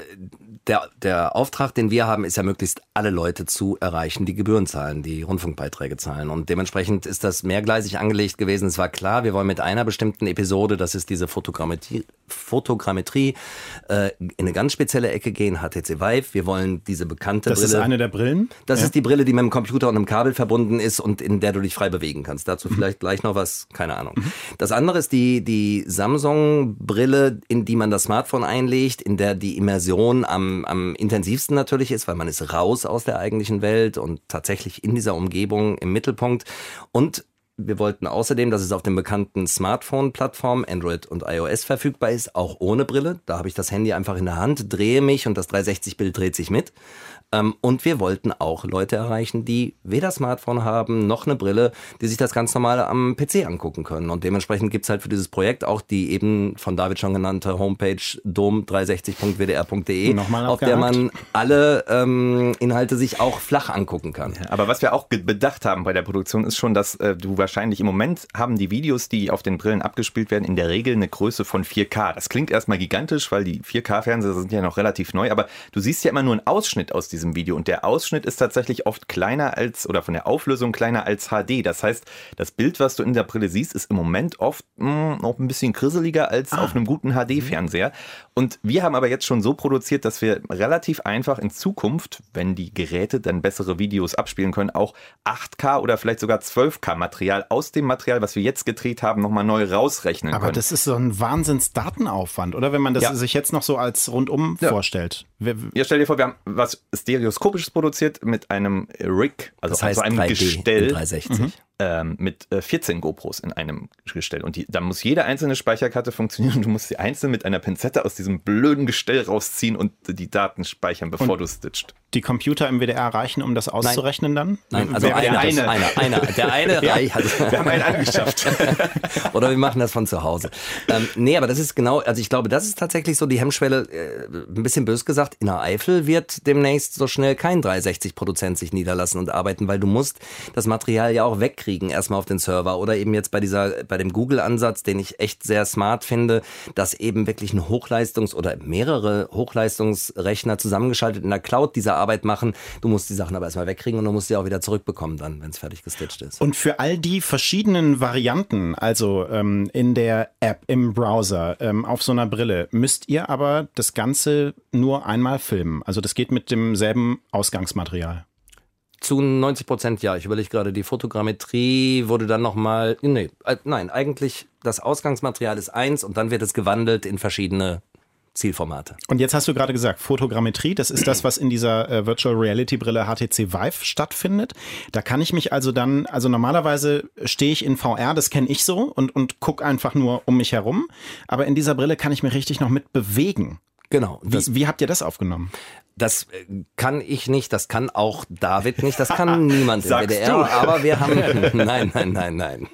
der, der Auftrag, den wir haben, ist ja möglichst alle Leute zu erreichen, die Gebühren zahlen, die Rundfunkbeiträge zahlen. Und dementsprechend ist das mehrgleisig angelegt gewesen. Es war klar, wir wollen mit einer bestimmten Episode, das ist diese Fotogrammetrie, Fotogrammetrie äh, in eine ganz spezielle Ecke gehen, H T C Vive. Wir wollen diese bekannte das Brille. Das ist eine der Brillen? Das ja. ist die Brille, die mit dem Computer und einem Kabel verbunden ist und in der du dich frei bewegen kannst. Dazu mhm. vielleicht gleich noch was, keine Ahnung. Mhm. Das andere ist die, die Samsung-Brille, in die man das Smartphone einlegt, in der die Immersion am, am intensivsten natürlich ist, weil man ist raus aus der eigentlichen Welt und tatsächlich in dieser Umgebung im Mittelpunkt. Und wir wollten außerdem, dass es auf den bekannten Smartphone-Plattformen Android und iOS verfügbar ist, auch ohne Brille. Da habe ich das Handy einfach in der Hand, drehe mich und das dreihundertsechzig-Bild dreht sich mit. Und wir wollten auch Leute erreichen, die weder Smartphone haben, noch eine Brille, die sich das ganz normal am P C angucken können. Und dementsprechend gibt's halt für dieses Projekt auch die eben von David schon genannte Homepage dom dreihundertsechzig punkt w d r punkt d e, auf der man alle ähm, Inhalte sich auch flach angucken kann. Ja, aber was wir auch bedacht haben bei der Produktion ist schon, dass äh, du wahrscheinlich im Moment haben die Videos, die auf den Brillen abgespielt werden, in der Regel eine Größe von vier K. Das klingt erstmal gigantisch, weil die vier K-Fernseher sind ja noch relativ neu, aber du siehst ja immer nur einen Ausschnitt aus diesem Video und der Ausschnitt ist tatsächlich oft kleiner als, oder von der Auflösung kleiner als H D. Das heißt, das Bild, was du in der Brille siehst, ist im Moment oft mh, noch ein bisschen grisseliger als ah. auf einem guten H D-Fernseher. Und wir haben aber jetzt schon so produziert, dass wir relativ einfach in Zukunft, wenn die Geräte dann bessere Videos abspielen können, auch acht K oder vielleicht sogar zwölf K Material aus dem Material, was wir jetzt gedreht haben, nochmal neu rausrechnen aber können. Aber das ist so ein Wahnsinns-Datenaufwand, oder? Wenn man das ja. sich jetzt noch so als rundum ja. vorstellt. Ja, stell dir vor, wir haben was Stereoskopisches produziert mit einem Rig, also das heißt also einem drei D Gestell. dreihundertsechzig. Mhm. Ähm, mit äh, vierzehn GoPros in einem Gestell. Und die, da muss jede einzelne Speicherkarte funktionieren und du musst sie einzeln mit einer Pinzette aus diesem blöden Gestell rausziehen und die Daten speichern, bevor und du stitcht. Die Computer im W D R reichen, um das auszurechnen Nein. dann? Nein, also einer, eine. einer, einer. Der eine ja, reicht. Also wir haben einen angeschafft. Oder wir machen das von zu Hause. Ähm, nee, aber das ist genau, also ich glaube, das ist tatsächlich so die Hemmschwelle, äh, ein bisschen bös gesagt, in der Eifel wird demnächst so schnell kein dreihundertsechzig-Produzent sich niederlassen und arbeiten, weil du musst das Material ja auch wegkriegen, erstmal auf den Server oder eben jetzt bei dieser, bei dem Google-Ansatz, den ich echt sehr smart finde, dass eben wirklich ein Hochleistungs- oder mehrere Hochleistungsrechner zusammengeschaltet in der Cloud diese Arbeit machen. Du musst die Sachen aber erstmal wegkriegen und du musst sie auch wieder zurückbekommen dann, wenn es fertig gestitcht ist. Und für all die verschiedenen Varianten, also ähm, in der App, im Browser, ähm, auf so einer Brille, müsst ihr aber das Ganze nur einmal filmen. Also das geht mit demselben Ausgangsmaterial. Zu neunzig Prozent ja. Ich überlege gerade, die Fotogrammetrie wurde dann nochmal, nee, äh, nein, eigentlich das Ausgangsmaterial ist eins und dann wird es gewandelt in verschiedene Zielformate. Und jetzt hast du gerade gesagt, Fotogrammetrie, das ist das, was in dieser äh, Virtual Reality Brille H T C Vive stattfindet. Da kann ich mich also dann, also normalerweise stehe ich in V R, das kenne ich so und, und gucke einfach nur um mich herum. Aber in dieser Brille kann ich mich richtig noch mit bewegen. Genau. Wie, wie habt ihr das aufgenommen? Das kann ich nicht, das kann auch David nicht, das kann niemand im Sagst W D R. du? Aber wir haben, nein, nein, nein, nein.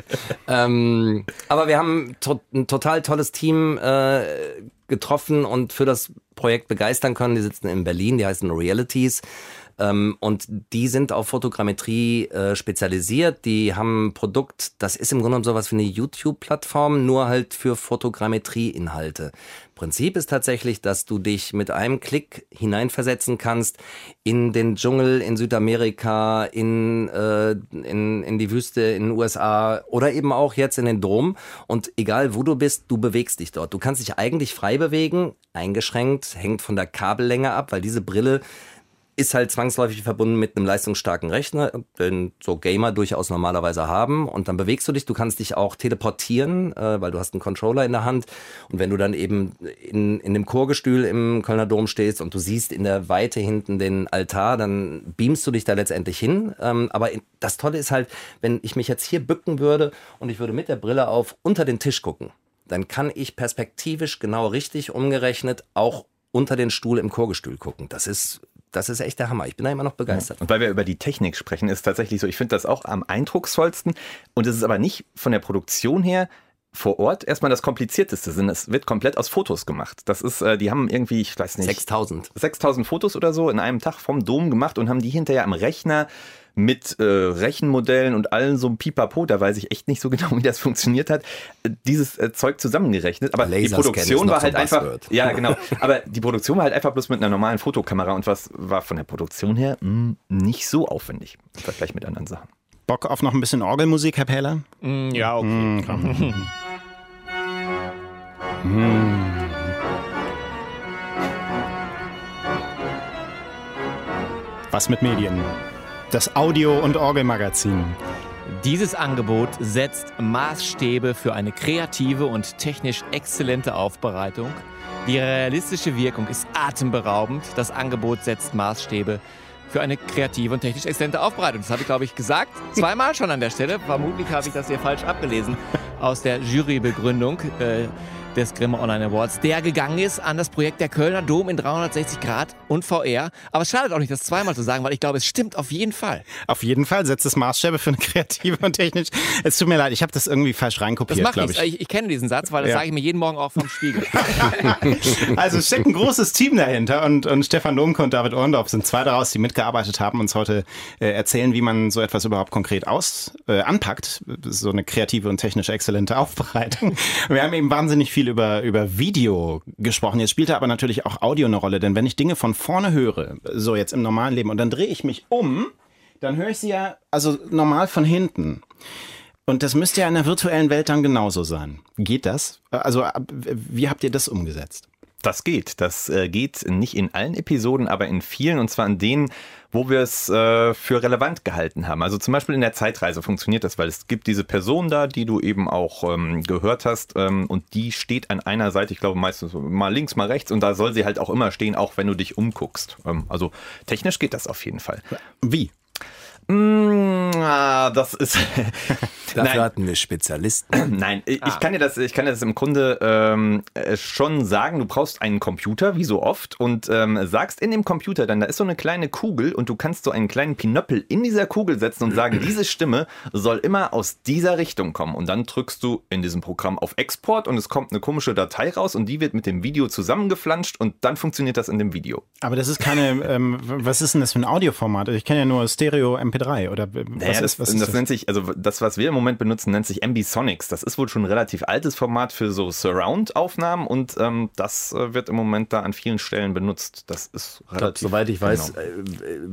Ähm, aber wir haben to- ein total tolles Team äh, getroffen und für das Projekt begeistern können. Die sitzen in Berlin, die heißen Realities. Ähm, und die sind auf Fotogrammetrie äh, spezialisiert. Die haben ein Produkt, das ist im Grunde genommen sowas wie eine YouTube-Plattform, nur halt für Fotogrammetrie-Inhalte. Prinzip ist tatsächlich, dass du dich mit einem Klick hineinversetzen kannst in den Dschungel in Südamerika, in, äh, in, in die Wüste in den U S A oder eben auch jetzt in den Dom. Und egal wo du bist, du bewegst dich dort. Du kannst dich eigentlich frei bewegen, eingeschränkt, hängt von der Kabellänge ab, weil diese Brille ist halt zwangsläufig verbunden mit einem leistungsstarken Rechner, den so Gamer durchaus normalerweise haben. Und dann bewegst du dich, du kannst dich auch teleportieren, äh, weil du hast einen Controller in der Hand. Und wenn du dann eben in, in dem Chorgestühl im Kölner Dom stehst und du siehst in der Weite hinten den Altar, dann beamst du dich da letztendlich hin. Ähm, aber das Tolle ist halt, wenn ich mich jetzt hier bücken würde und ich würde mit der Brille auf unter den Tisch gucken, dann kann ich perspektivisch genau richtig umgerechnet auch unter den Stuhl im Chorgestühl gucken. Das ist Das ist echt der Hammer. Ich bin da immer noch begeistert. Und weil wir über die Technik sprechen, ist tatsächlich so, ich finde das auch am eindrucksvollsten. Und es ist aber nicht von der Produktion her vor Ort erstmal das Komplizierteste. Es wird komplett aus Fotos gemacht. Das ist, die haben irgendwie, ich weiß nicht, sechstausend. sechstausend Fotos oder so in einem Tag vom Dom gemacht und haben die hinterher am Rechner mit äh, Rechenmodellen und allen so ein Pipapo, da weiß ich echt nicht so genau, wie das funktioniert hat, dieses äh, Zeug zusammengerechnet. Aber die Produktion war halt einfach, ja genau, aber die Produktion war halt einfach bloß mit einer normalen Fotokamera und was war von der Produktion her mh, nicht so aufwendig im Vergleich mit anderen Sachen. Bock auf noch ein bisschen Orgelmusik, Herr Pähler? Mm, ja, okay. Mm, komm. mm. Was mit Medien? Das Audio- und Orgelmagazin. Dieses Angebot setzt Maßstäbe für eine kreative und technisch exzellente Aufbereitung. Die realistische Wirkung ist atemberaubend. Das Angebot setzt Maßstäbe für eine kreative und technisch exzellente Aufbereitung. Das habe ich, glaube ich, gesagt. Zweimal schon an der Stelle. Vermutlich habe ich das hier falsch abgelesen aus der Jurybegründung äh, des Grimme Online Awards, der gegangen ist an das Projekt der Kölner Dom in dreihundertsechzig Grad und V R. Aber es schadet auch nicht, das zweimal zu sagen, weil ich glaube, es stimmt auf jeden Fall. Auf jeden Fall setzt es Maßstäbe für eine kreative und technisch. Es tut mir leid, ich habe das irgendwie falsch reinkopiert, das macht glaube nichts. ich. ich. Ich kenne diesen Satz, weil das Ja. sage ich mir jeden Morgen auch vom Spiegel. Also es steckt ein großes Team dahinter und, und Stefan Domke und David Orndorff sind zwei daraus, die mitgearbeitet haben, uns heute äh, erzählen, wie man so etwas überhaupt konkret aus äh, anpackt. So eine kreative und technisch exzellente Aufbereitung. Wir haben eben wahnsinnig viel über, über Video gesprochen. Jetzt spielt da aber natürlich auch Audio eine Rolle, denn wenn ich Dinge von vorne höre, so jetzt im normalen Leben, und dann drehe ich mich um, dann höre ich sie ja also normal von hinten. Und das müsste ja in der virtuellen Welt dann genauso sein. Geht das? Also wie habt ihr das umgesetzt? Das geht. Das äh, geht nicht in allen Episoden, aber in vielen, und zwar in denen, wo wir es äh, für relevant gehalten haben. Also zum Beispiel in der Zeitreise funktioniert das, weil es gibt diese Person da, die du eben auch ähm, gehört hast, ähm, und die steht an einer Seite, ich glaube meistens mal links, mal rechts, und da soll sie halt auch immer stehen, auch wenn du dich umguckst. Ähm, also technisch geht das auf jeden Fall. Wie? Mm, ah, das ist... Dafür Nein. hatten wir Spezialisten. Nein, ich, ich kann dir das, ich kann dir das im Grunde ähm, äh, schon sagen. Du brauchst einen Computer, wie so oft, und ähm, sagst in dem Computer dann, da ist so eine kleine Kugel und du kannst so einen kleinen Pinöppel in dieser Kugel setzen und sagen, diese Stimme soll immer aus dieser Richtung kommen. Und dann drückst du in diesem Programm auf Export und es kommt eine komische Datei raus und die wird mit dem Video zusammengeflanscht und dann funktioniert das in dem Video. Aber das ist keine, ähm, was ist denn das für ein Audioformat? Ich kenne ja nur Stereo M P drei oder was Naja, das, ist, was das, ist das das? nennt sich, also das, was wir im Moment benutzen, nennt sich Ambisonics. Das ist wohl schon ein relativ altes Format für so Surround-Aufnahmen und ähm, das äh, wird im Moment da an vielen Stellen benutzt. Das ist Ich glaub, relativ... soweit ich weiß, genau. äh,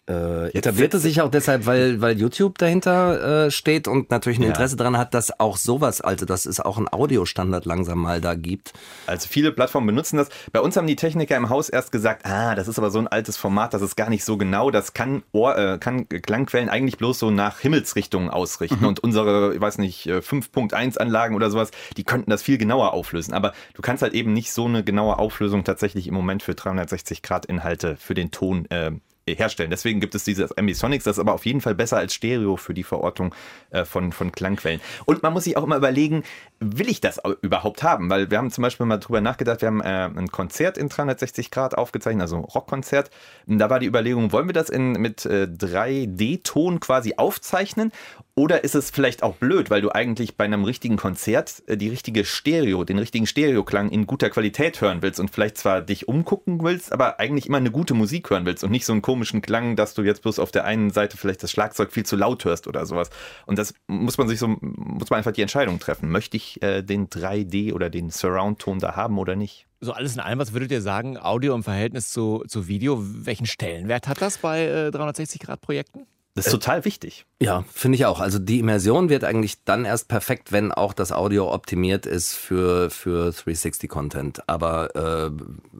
Äh, etablierte sich auch deshalb, weil, weil YouTube dahinter äh, steht und natürlich ein Ja. Interesse daran hat, dass auch sowas, also dass es auch einen Audiostandard langsam mal da gibt. Also viele Plattformen benutzen das. Bei uns haben die Techniker im Haus erst gesagt, ah, das ist aber so ein altes Format, das ist gar nicht so genau, das kann, Ohr, äh, kann Klangquellen eigentlich bloß so nach Himmelsrichtungen ausrichten. Mhm. Und unsere, ich weiß nicht, fünf Punkt eins Anlagen oder sowas, die könnten das viel genauer auflösen. Aber du kannst halt eben nicht so eine genaue Auflösung tatsächlich im Moment für dreihundertsechzig Grad Inhalte für den Ton äh, herstellen. Deswegen gibt es dieses Ambisonics, das ist aber auf jeden Fall besser als Stereo für die Verortung äh, von, von Klangquellen. Und man muss sich auch immer überlegen, will ich das überhaupt haben? Weil wir haben zum Beispiel mal drüber nachgedacht, wir haben äh, ein Konzert in dreihundertsechzig Grad aufgezeichnet, also ein Rockkonzert. Da war die Überlegung, wollen wir das in, mit äh, drei D-Ton quasi aufzeichnen? Oder ist es vielleicht auch blöd, weil du eigentlich bei einem richtigen Konzert äh, die richtige Stereo, den richtigen Stereoklang in guter Qualität hören willst und vielleicht zwar dich umgucken willst, aber eigentlich immer eine gute Musik hören willst und nicht so einen komischen Klang, dass du jetzt bloß auf der einen Seite vielleicht das Schlagzeug viel zu laut hörst oder sowas. Und das muss man sich so, muss man einfach die Entscheidung treffen. Möchte ich äh, den drei D oder den Surround-Ton da haben oder nicht? So alles in allem, was würdet ihr sagen, Audio im Verhältnis zu, zu Video, welchen Stellenwert hat das bei äh, dreihundertsechzig Grad Projekten? Das ist total wichtig. Ja, finde ich auch. Also die Immersion wird eigentlich dann erst perfekt, wenn auch das Audio optimiert ist für, für dreihundertsechzig Content. Aber äh,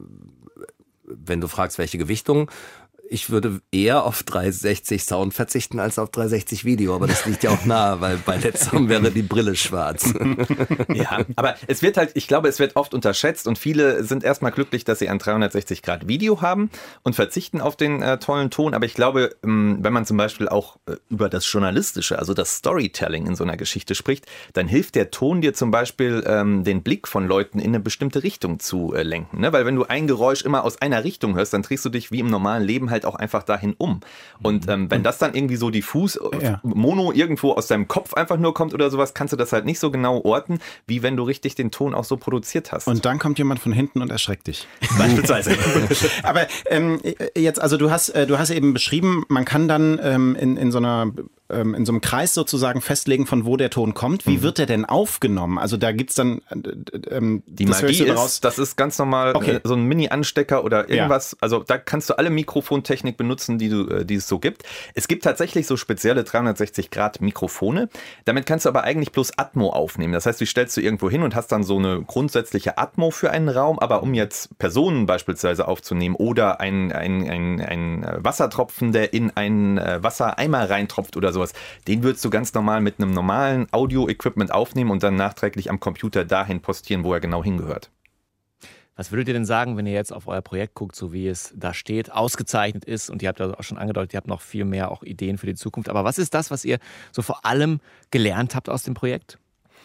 wenn du fragst, welche Gewichtung, ich würde eher auf dreihundertsechzig Sound verzichten als auf dreihundertsechzig Video, aber das liegt ja auch nahe, weil bei letzterem wäre die Brille schwarz. Ja, aber es wird halt, ich glaube, es wird oft unterschätzt und viele sind erstmal glücklich, dass sie ein dreihundertsechzig Grad Video haben und verzichten auf den äh, tollen Ton. Aber ich glaube, ähm, wenn man zum Beispiel auch äh, über das Journalistische, also das Storytelling in so einer Geschichte spricht, dann hilft der Ton dir zum Beispiel, ähm, den Blick von Leuten in eine bestimmte Richtung zu äh, lenken. Ne? Weil wenn du ein Geräusch immer aus einer Richtung hörst, dann drehst du dich wie im normalen Leben halt auch einfach dahin um. Und ähm, wenn das dann irgendwie so diffus, ja. Mono irgendwo aus deinem Kopf einfach nur kommt oder sowas, kannst du das halt nicht so genau orten, wie wenn du richtig den Ton auch so produziert hast. Und dann kommt jemand von hinten und erschreckt dich. Beispielsweise. Aber ähm, jetzt, also du hast, äh, du hast eben beschrieben, man kann dann ähm, in, in so einer in so einem Kreis sozusagen festlegen, von wo der Ton kommt. Wie mhm. wird der denn aufgenommen? Also da gibt's dann ähm, die Magie ist, das ist ganz normal okay. so ein Mini-Anstecker oder irgendwas. Ja. Also da kannst du alle Mikrofontechnik benutzen, die du, die es so gibt. Es gibt tatsächlich so spezielle dreihundertsechzig Grad Mikrofone. Damit kannst du aber eigentlich bloß Atmo aufnehmen. Das heißt, die stellst du irgendwo hin und hast dann so eine grundsätzliche Atmo für einen Raum. Aber um jetzt Personen beispielsweise aufzunehmen oder ein, ein, ein, ein Wassertropfen, der in einen Wassereimer reintropft oder so, sowas, den würdest du ganz normal mit einem normalen Audio-Equipment aufnehmen und dann nachträglich am Computer dahin postieren, wo er genau hingehört. Was würdet ihr denn sagen, wenn ihr jetzt auf euer Projekt guckt, so wie es da steht, ausgezeichnet ist und ihr habt ja auch schon angedeutet, ihr habt noch viel mehr auch Ideen für die Zukunft, aber was ist das, was ihr so vor allem gelernt habt aus dem Projekt?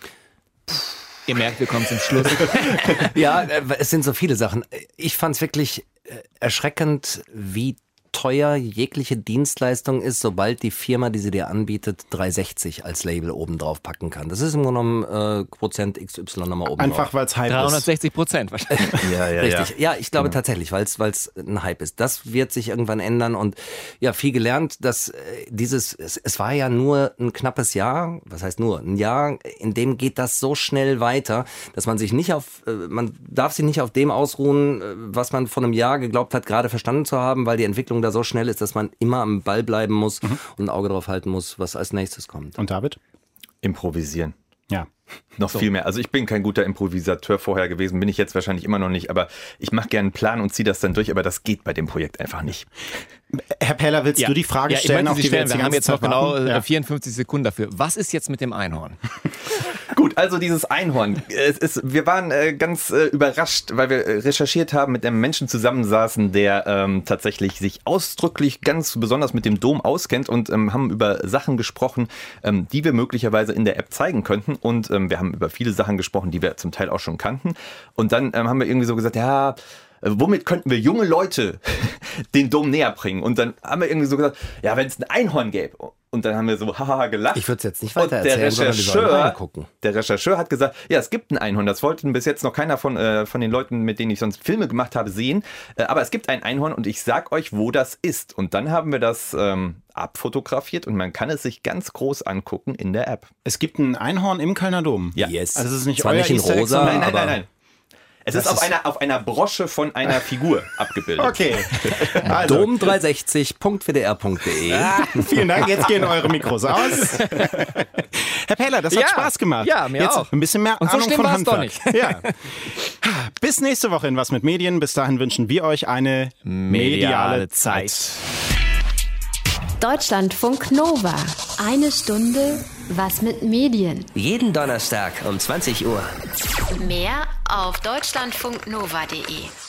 Ihr merkt, wir kommen zum Schluss. Ja, es sind so viele Sachen. Ich fand es wirklich erschreckend, wie teuer jegliche Dienstleistung ist, sobald die Firma, die sie dir anbietet, dreihundertsechzig als Label oben drauf packen kann. Das ist im Grunde genommen äh, Prozent X Y nochmal oben Einfach, drauf. Einfach weil es Hype dreihundertsechzig Prozent wahrscheinlich. Ja, ja, Richtig. Ja, ja ich glaube ja. tatsächlich, weil es ein Hype ist. Das wird sich irgendwann ändern und ja, viel gelernt, dass äh, dieses, es, es war ja nur ein knappes Jahr, was heißt nur, ein Jahr, in dem geht das so schnell weiter, dass man sich nicht auf, äh, man darf sich nicht auf dem ausruhen, äh, was man vor einem Jahr geglaubt hat, gerade verstanden zu haben, weil die Entwicklung da so schnell ist, dass man immer am Ball bleiben muss mhm. und ein Auge drauf halten muss, was als nächstes kommt. Und David? Improvisieren. Ja. Noch so. viel mehr. Also ich bin kein guter Improvisateur vorher gewesen, bin ich jetzt wahrscheinlich immer noch nicht, aber ich mache gerne einen Plan und ziehe das dann durch, aber das geht bei dem Projekt einfach nicht. Herr Peller, willst ja. du die Frage ja, stellen, auf die stellen. wir jetzt Wir haben jetzt noch genau ja. vierundfünfzig Sekunden dafür. Was ist jetzt mit dem Einhorn? Gut, also dieses Einhorn. Es ist, wir waren äh, ganz äh, überrascht, weil wir äh, recherchiert haben, mit einem Menschen zusammensaßen, der ähm, tatsächlich sich ausdrücklich ganz besonders mit dem Dom auskennt und ähm, haben über Sachen gesprochen, ähm, die wir möglicherweise in der App zeigen könnten. Und ähm, wir haben über viele Sachen gesprochen, die wir zum Teil auch schon kannten. Und dann ähm, haben wir irgendwie so gesagt, ja, womit könnten wir junge Leute den Dom näher bringen? Und dann haben wir irgendwie so gesagt, ja, wenn es ein Einhorn gäbe. Und dann haben wir so haha gelacht. Ich würde es jetzt nicht weiter und der erzählen, Rechercheur, der Rechercheur hat gesagt, ja, es gibt ein Einhorn. Das wollten bis jetzt noch keiner von, äh, von den Leuten, mit denen ich sonst Filme gemacht habe, sehen. Äh, aber es gibt ein Einhorn und ich sag euch, wo das ist. Und dann haben wir das ähm, abfotografiert und man kann es sich ganz groß angucken in der App. Es gibt ein Einhorn im Kölner Dom? Ja. Yes. Also es ist nicht Zwar euer nicht in Easter Egg, rosa, Nein, nein, aber nein, nein. Es Das ist auf ist- einer, auf einer Brosche von einer Figur abgebildet. Okay. Also, dom dreihundertsechzig punkt w d r punkt d e. ah, vielen Dank, jetzt gehen eure Mikros aus. Herr Pähler, das hat Ja, Spaß gemacht. ja, mir jetzt auch. ein bisschen mehr Und so Ahnung schlimm von war's doch Handwerk. Ja. Bis nächste Woche in Was mit Medien. Bis dahin wünschen wir euch eine mediale Zeit. Deutschlandfunk Nova. Eine Stunde Was mit Medien. Jeden Donnerstag um zwanzig Uhr. Mehr auf deutschlandfunknova punkt de.